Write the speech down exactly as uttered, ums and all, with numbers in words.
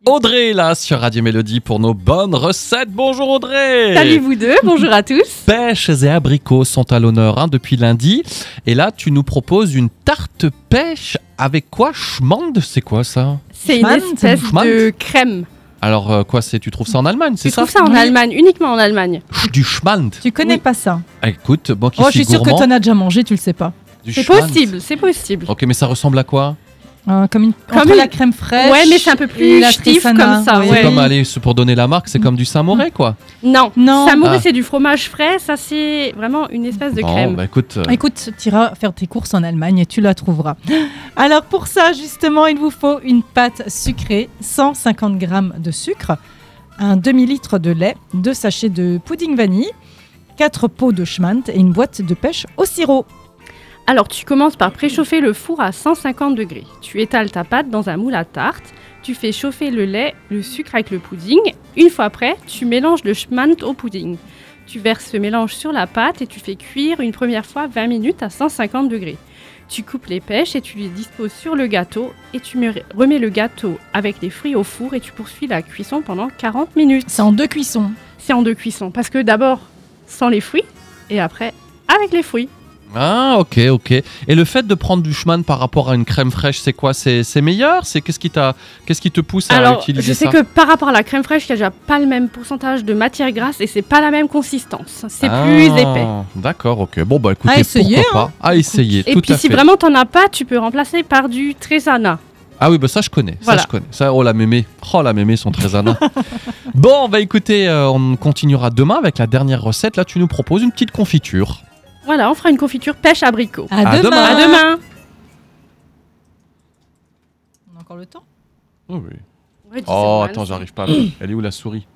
Audrey est là sur Radio Mélodie pour nos bonnes recettes. Bonjour Audrey. Salut vous deux, bonjour à tous. Pêches et abricots sont à l'honneur hein, depuis lundi. Et là, tu nous proposes une tarte pêche avec quoi? Schmand, c'est quoi ça? C'est une Schmand. espèce Schmand. de crème. Alors euh, quoi, c'est tu trouves ça en Allemagne, c'est Tu ça? trouves ça en Oui. Allemagne, uniquement en Allemagne. Ch- Du Schmand. Tu connais Oui. pas ça? Ah, écoute, moi qui Oh, je suis suis sûre que gourmand, tu en as déjà mangé, tu le sais pas. du C'est Schmand. possible, c'est possible. Ok, mais ça ressemble à quoi? Euh, comme une, Comme entre une- la crème fraîche. Ouais, mais c'est un peu plus et la stiff Tressana. comme ça, Oui. C'est ouais. comme, allez, c'est pour donner la marque, c'est comme du Saint-Moré quoi. Non, Non. Samouraï Ah. c'est du fromage frais, ça c'est vraiment une espèce de Bon, crème. bah écoute, euh, Écoute, tu iras faire tes courses en Allemagne et tu la trouveras. Alors pour ça, justement, il vous faut une pâte sucrée, cent cinquante grammes de sucre, un demi-litre de lait, deux sachets de pudding vanille, quatre pots de schmand et une boîte de pêche au sirop. Alors tu commences par préchauffer le four à cent cinquante degrés. Tu étales ta pâte dans un moule à tarte. Tu fais chauffer le lait, le sucre avec le pudding. Une fois prêt, tu mélanges le schmand au pudding. Tu verses ce mélange sur la pâte et tu fais cuire une première fois vingt minutes à cent cinquante degrés. Tu coupes les pêches et tu les disposes sur le gâteau et tu me- remets le gâteau avec les fruits au four et tu poursuis la cuisson pendant quarante minutes. C'est en deux cuissons. C'est en deux cuissons parce que d'abord sans les fruits et après avec les fruits. ah ok, ok. Et le fait de prendre du Schmand par rapport à une crème fraîche, c'est quoi? C'est c'est meilleur? C'est qu'est-ce qui t'a, qu'est-ce qui te pousse à Alors, utiliser je sais ça? que par rapport à la crème fraîche, il n'y a déjà pas le même pourcentage de matière grasse et c'est pas la même consistance. C'est Ah, plus épais. D'accord, ok. Bon bah écoutez, À essayer, pourquoi pas? À essayer, Et tout puis à si fait. vraiment t'en as pas, tu peux remplacer par du Trésana. Ah oui, bah ça je connais, Voilà. ça je connais. Ça, oh la mémé, oh la mémé, son trésana. Bon, bah écoutez, euh, on continuera demain avec la dernière recette. Là, tu nous proposes une petite confiture. Voilà, on fera une confiture pêche abricot. À, À demain. demain. À demain. On a encore le temps? Oh oui. Ouais, dis, c'est Oh, mal. attends, j'arrive pas. Elle est où la souris?